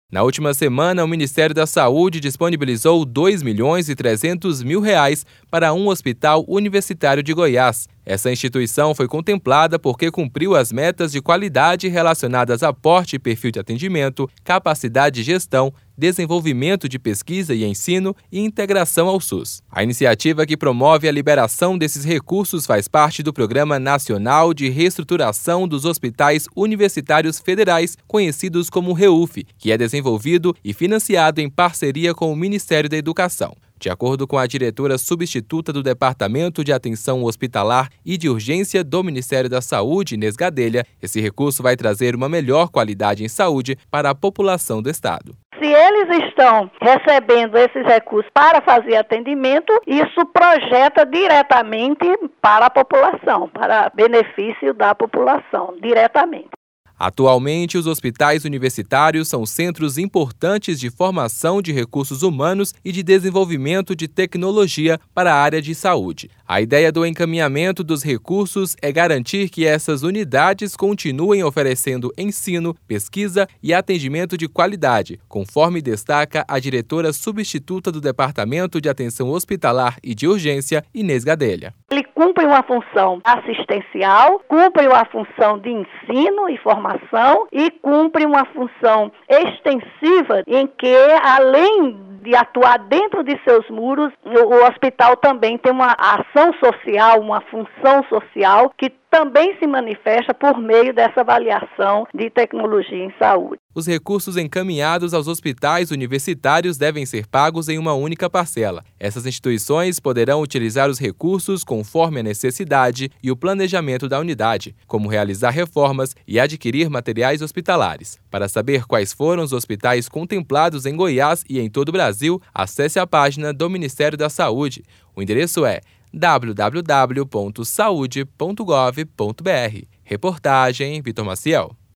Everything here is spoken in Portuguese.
Na última semana, o Ministério da Saúde disponibilizou R$ 2.300.000 para um hospital universitário de Goiás. Essa instituição foi contemplada porque cumpriu as metas de qualidade relacionadas a porte e perfil de atendimento, capacidade de gestão, desenvolvimento de pesquisa e ensino e integração ao SUS. A iniciativa que promove a liberação desses recursos faz parte do Programa Nacional de Reestruturação dos Hospitais Universitários Federais, conhecidos como REUF, que é desenvolvido e financiado em parceria com o Ministério da Educação. De acordo com a diretora substituta do Departamento de Atenção Hospitalar e de Urgência do Ministério da Saúde, Inês Gadelha, esse recurso vai trazer uma melhor qualidade em saúde para a população do estado. Se eles estão recebendo esses recursos para fazer atendimento, isso projeta diretamente para a população, para benefício da população, diretamente. Atualmente, os hospitais universitários são centros importantes de formação de recursos humanos e de desenvolvimento de tecnologia para a área de saúde. A ideia do encaminhamento dos recursos é garantir que essas unidades continuem oferecendo ensino, pesquisa e atendimento de qualidade, conforme destaca a diretora substituta do Departamento de Atenção Hospitalar e de Urgência, Inês Gadelha. Ele cumpre uma função assistencial, cumpre uma função de ensino e formação e cumpre uma função extensiva em que, além de atuar dentro de seus muros, o hospital também tem uma ação social, uma função social que também se manifesta por meio dessa avaliação de tecnologia em saúde. Os recursos encaminhados aos hospitais universitários devem ser pagos em uma única parcela. Essas instituições poderão utilizar os recursos conforme a necessidade e o planejamento da unidade, como realizar reformas e adquirir materiais hospitalares. Para saber quais foram os hospitais contemplados em Goiás e em todo o Brasil, acesse a página do Ministério da Saúde. O endereço é www.saude.gov.br. Reportagem Vitor Maciel.